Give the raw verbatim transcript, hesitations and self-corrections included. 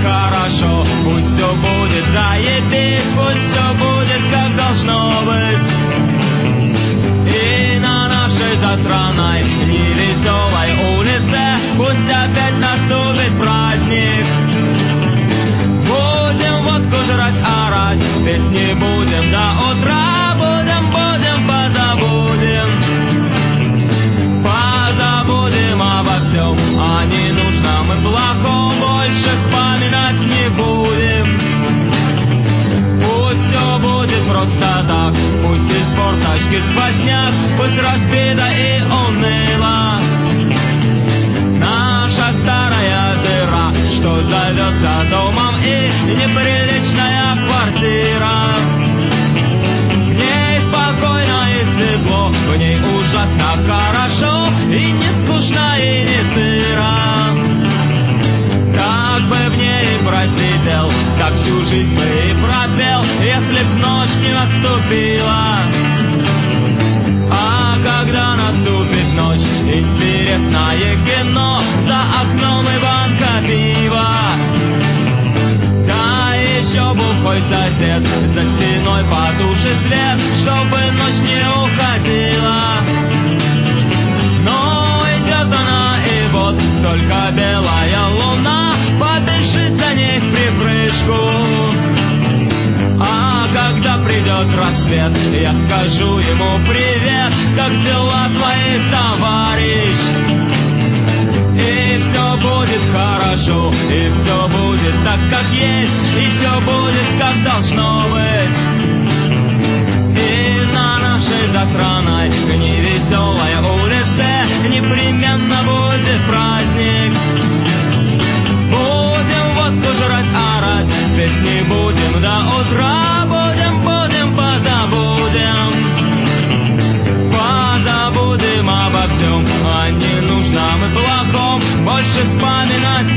хорошо, пусть все будет заебись, пусть все будет как должно быть. И на нашей засраной невеселой улице пусть опять наступит праздник. Будем водку жрать, орать, песни будем до утра, будем, будем, позабудем. Позабудем обо всем, о ненужном и плохом больше вспоминать не будем. Пусть все будет просто так, пусть из форточки сквозняк, пусть разбита и уныло наша старая дыра, что зовется домом, и неприличная квартира. В ней спокойно и светло, в ней ужасно хорошо, и не скучно, и не сыро. Так бы в ней просидел, так всю жизнь бы и пропел, если б ночь не наступила. А когда наступит ночь, интересное кино, за окном и банка пива. Да еще бухой сосед, за стеной потушит свет, чтобы ночь не уходила. Но идет она, и вот только белая луна побежит за ней в припрыжку. А когда придет рассвет, я скажу ему привет, как дела твои, товарищ? И все будет хорошо, и все будет так, как есть, и все будет, как должно быть. И на нашей засраной невеселой улице непременно будет праздник. Будем водку жрать, орать, песни будем до утра, будем, будем, позабудем. Позабудем обо всем, о ненужном и плохом больше вспоминать